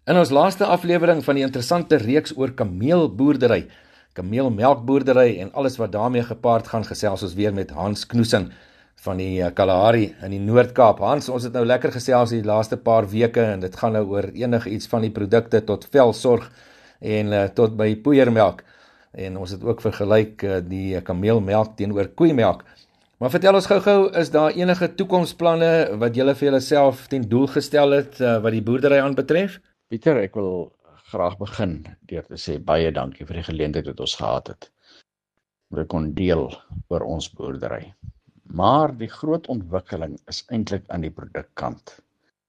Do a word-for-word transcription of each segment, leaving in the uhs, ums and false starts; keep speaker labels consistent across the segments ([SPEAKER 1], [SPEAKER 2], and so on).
[SPEAKER 1] In ons laaste aflewering van die interessante reeks oor kameelboerdery, kameelmelkboerdery en alles wat daarmee gepaard gaan, gesels ons weer met Hans Knoesen van die Kalahari in die Noord-Kaap. Hans, ons het nou lekker gesels die laaste paar weke en dit gaan nou oor enige iets van die produkte tot velsorg en uh, tot by poeiermelk. En ons het ook vergelyk uh, die kameelmelk teenoor koeimelk. Maar vertel ons gou-gou, is daar enige toekomsplanne wat julle vir julle self ten doel gestel het uh, wat die boerdery aanbetref?
[SPEAKER 2] Pieter, ek wil graag begin deur te sê baie dankie vir die geleentheid wat ons gehad het. Om dit kon deel oor ons boerdery. Maar die groot ontwikkeling is eintlik aan die produkkant.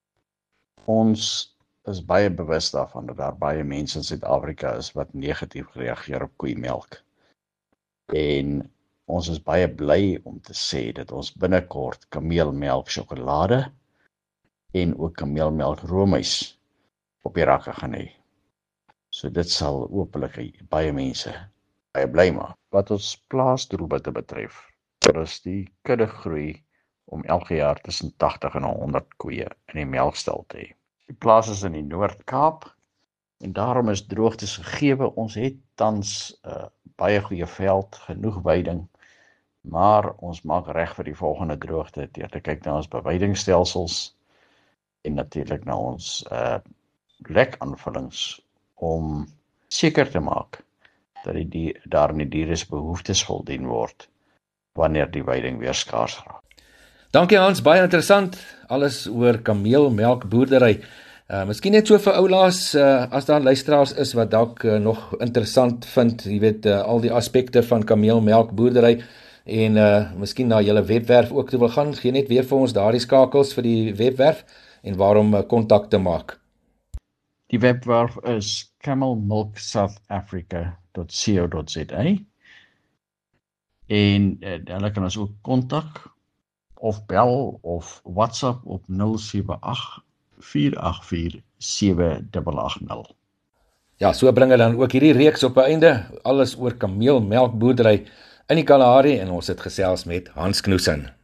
[SPEAKER 2] Ons is baie bewus daarvan dat daar baie mense in Suid-Afrika is wat negatief reageer op koeimelk. En ons is baie bly om te sê dat ons binnekort kameelmelk sjokolade en ook kameelmelk roomys op die rakke gaan hê. So dit sal hopelik baie mense baie bly maak. Wat ons plaasdoelwitte betref, daar is die kudde groei om elke jaar tussen tagtig en honderd koeie in die melkstal te hê. Die plaas is in die Noord-Kaap en daarom is droogtes gegeewe. Ons het tans uh, baie goeie veld, genoeg weiding, maar ons maak reg vir die volgende droogte deur te kyk na ons beweidingstelsels en natuurlik na ons uh, lekaanvullings om seker te maak dat die dier, daar in die diere se behoeftes voldien word wanneer die weiding weer skaars raak.
[SPEAKER 1] Dankie Hans, baie interessant, alles oor kameelmelkboerdery. Uh, miskien net so vir oulaas, uh, as daar luisteraars is wat dalk uh, nog interessant vind, jy weet, uh, al die aspekte van kameelmelkboerdery en uh, miskien na julle webwerf ook toe wil gaan, gee net weer vir ons daardie skakels vir die webwerf en waarom kontak uh, te maak.
[SPEAKER 2] Die webwerf is camel milk south africa dot co dot za en uh, hulle kan ons ook kontak of bel of WhatsApp op nul sewe agt vier agt vier sewe agt agt nul.
[SPEAKER 1] Ja, so bring hulle dan ook hierdie reeks op 'n einde, alles oor kameelmelkboerdery in die Kalahari en ons het gesels met Hans Knoesen.